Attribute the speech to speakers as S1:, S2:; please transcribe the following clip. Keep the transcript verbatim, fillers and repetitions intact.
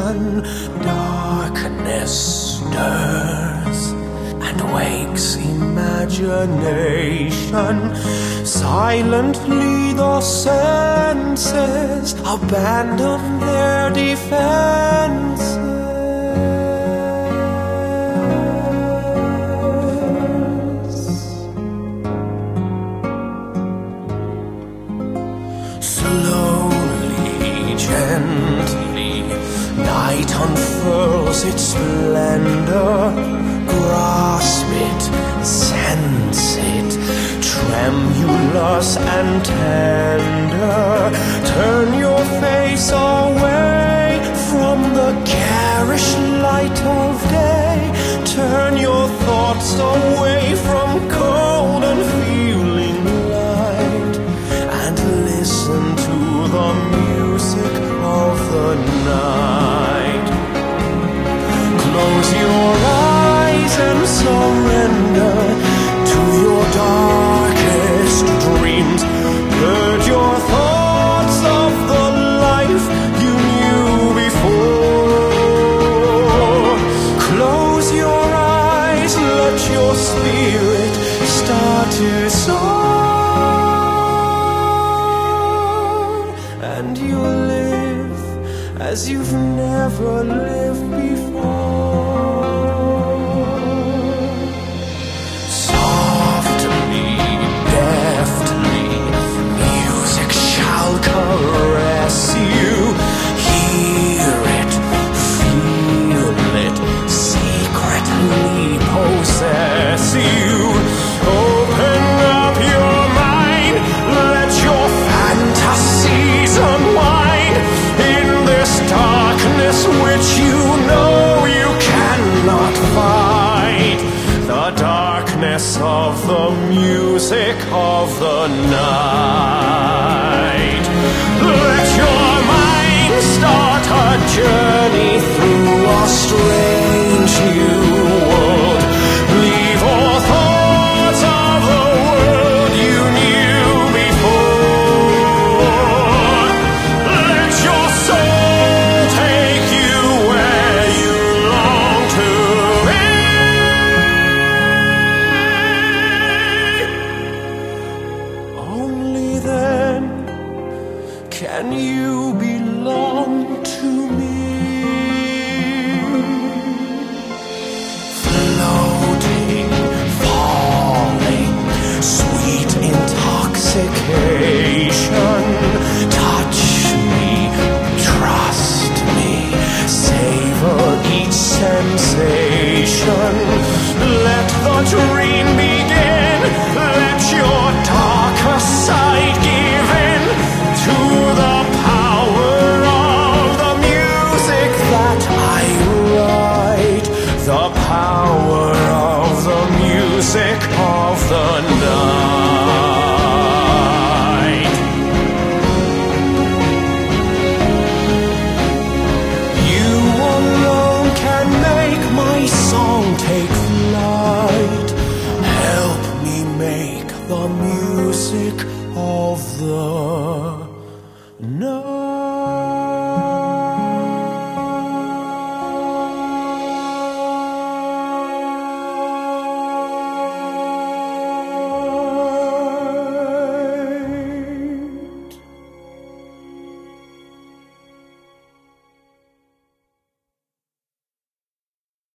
S1: Darkness stirs and wakes imagination. Silently the senses abandon their defenses. Slowly, gently, night unfurls its splendor. Grasp it, sense it, tremulous and tender. Turn your face away from the garish light of day. Turn your thoughts away from cold and feeling light, and listen to the music of the night. Close your eyes and surrender to your darkest dreams. Purge your thoughts of the life you knew before. Close your eyes, let your spirit start to soar, and you'll live as you've never lived before. Caress you, hear it, feel it, secretly possess you. Open up your mind, let your fantasies unwind in this darkness which you know you cannot fight. The darkness of the music of the night. Let your mind start a journey through a strange new world. Leave all thoughts of the world you knew before. Let your soul take you where you long to be. Only then can you belong to me? Floating, falling, sweet intoxication. Touch me, trust me, savor each sensation. Let the dream begin, let your darker side give in to the power of the music that I write. The power of the music of the night. You alone can make my song take flight. Help me make the music of the